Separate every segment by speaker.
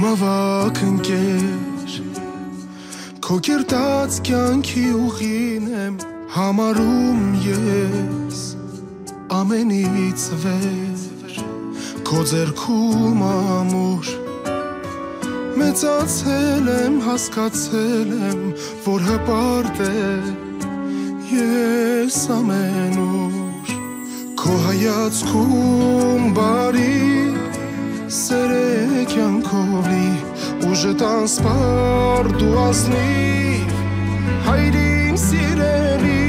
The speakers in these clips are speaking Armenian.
Speaker 1: Իմավակ ընկեր Քո կերտած կյանքի ուղին եմ Համարում ես Ամենից վեր Քո ձեռքում ամուր Մեծացել եմ, հասկացել եմ Որ հպարտ է Ես ամենուր Քո հայացքում բարի Սեր է կյանքով լի Ուժը տանսպար դու ազնիվ Հայրին սիրելի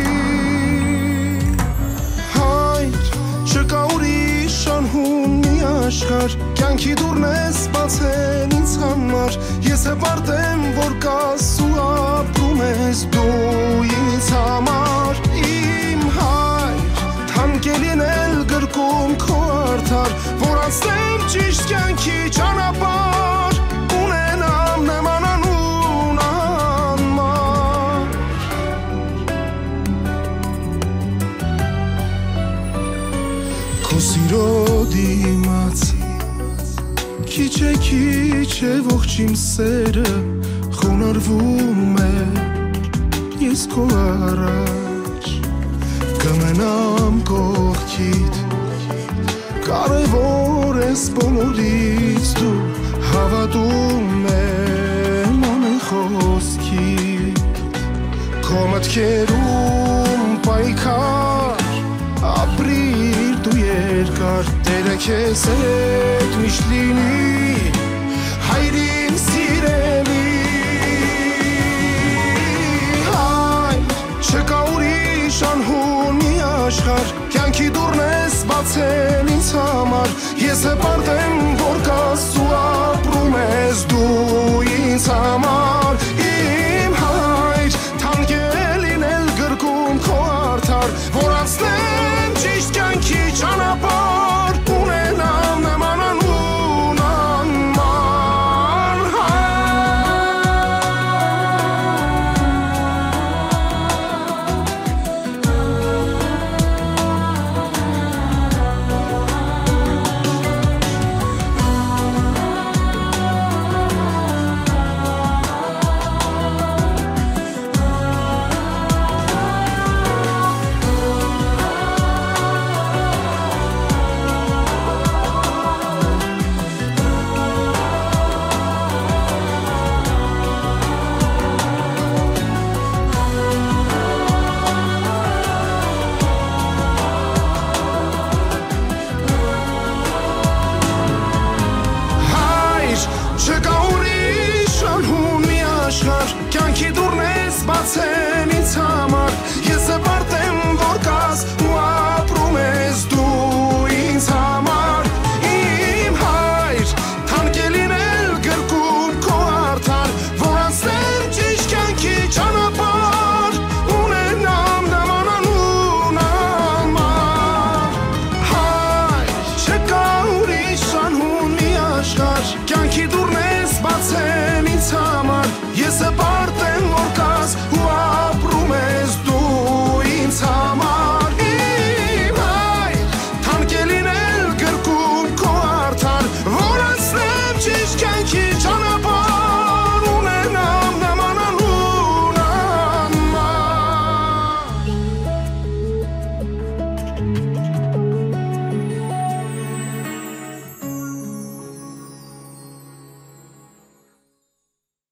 Speaker 1: Հայր չկա ուրիշ անհուն մի աշխար Կյանքի դուրն ես բացել ինձ համար Ես հպարտ եմ որ կաս ու ապրում ես դու ինձ համար Իմ հայր թանկելին էլ գրկում քո արդար Որ անցնեմ ճիշտ կյանքի ճանապարհ Ունենամ նման անուն անմար Քո սիրո դիմաց Քիչ է ողջ իմ սերը Խոնարհվում է ես քո առաջ Կմնամ կողքիդ Կարևոր ես բոլորից դու Հավատում եմ ամեն խոսքիդ Քո մտքերում պայքար Ապրիր դու երկար Տերը քեզ հետ միշտ լինի Հայրին սիրելի Հայր չկա ուրիշ անհուն մի աշխարհ Կյանքի դուրն ես բացել ինձ համար Ես հպարտ եմ